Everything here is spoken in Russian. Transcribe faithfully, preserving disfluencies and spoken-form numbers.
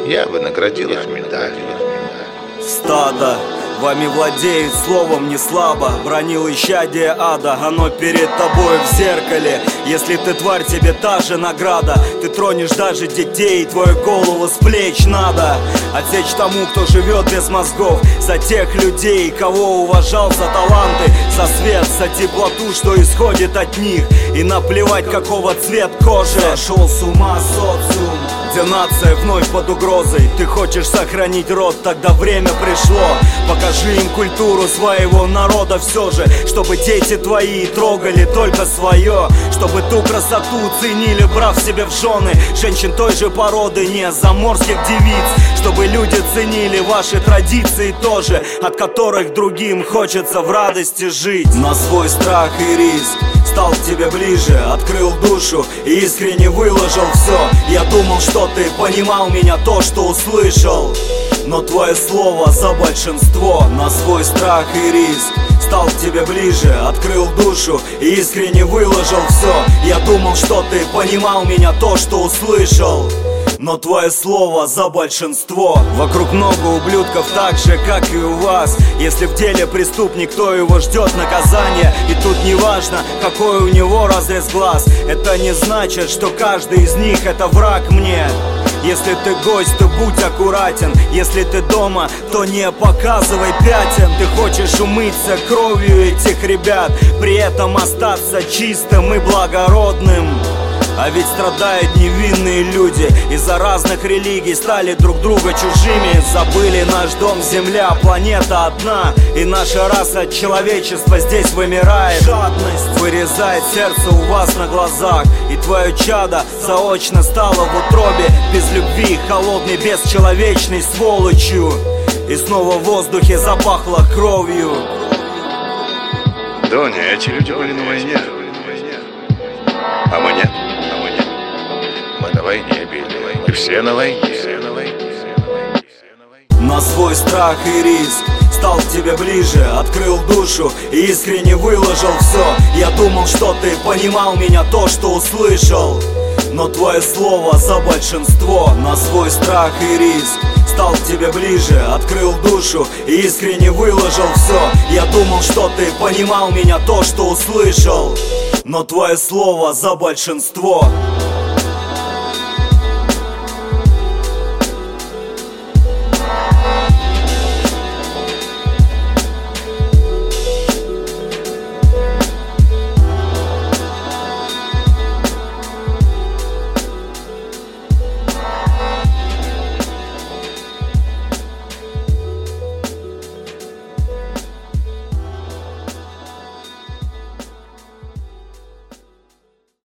я бы наградил их медалью. Стадо вами владеет словом не слабо. Бранил исчадие ада, оно перед тобой в зеркале. Если ты тварь, тебе та же награда. Ты тронешь даже детей, твою голову с плеч надо отсечь тому, кто живет без мозгов. За тех людей, кого уважал за таланты, за свет, за теплоту, что исходит от них. И наплевать, какого цвет кожи. Сошел с ума социум, где нация вновь под угрозой. Ты хочешь сохранить род, тогда время пришло. Покажи им культуру своего народа все же, чтобы дети твои трогали только свое, чтобы ту красоту ценили, брав себе в жены женщин той же породы, не заморских девиц. Чтобы люди ценили ваши традиции тоже, от которых другим хочется в радости жить. На свой страх и риск стал к тебе ближе, открыл душу и искренне выложил все. Я думал, что ты понимал меня, то, что услышал, но твое слово за большинство. На свой страх и риск стал к тебе ближе, открыл душу и искренне выложил все. Я думал, что ты понимал меня, то, что услышал, но твое слово за большинство. Вокруг много ублюдков, так же, как и у вас. Если в деле преступник, то его ждет наказание. И тут не важно, какой у него разрез глаз. Это не значит, что каждый из них это враг мне. Если ты гость, то будь аккуратен. Если ты дома, то не показывай пятен. Ты хочешь умыться кровью этих ребят, при этом остаться чистым и благородным. А ведь страдают невинные люди, из-за разных религий стали друг друга чужими. Забыли наш дом, земля, планета одна, и наша раса человечества здесь вымирает. Жадность вырезает сердце у вас на глазах, и твое чадо заочно стало в утробе без любви, холодной, бесчеловечной сволочью. И снова в воздухе запахло кровью. Доня, эти люди были на войне, а мы нет. Мы на войне били, и все на войне. На свой страх и риск стал к тебе ближе, открыл душу и искренне выложил все. Я думал, что ты понимал меня, то, что услышал, но твое слово за большинство. На свой страх и риск стал к тебе ближе, открыл душу и искренне выложил все. Я думал, что ты понимал меня, то, что услышал, но твое слово за большинство.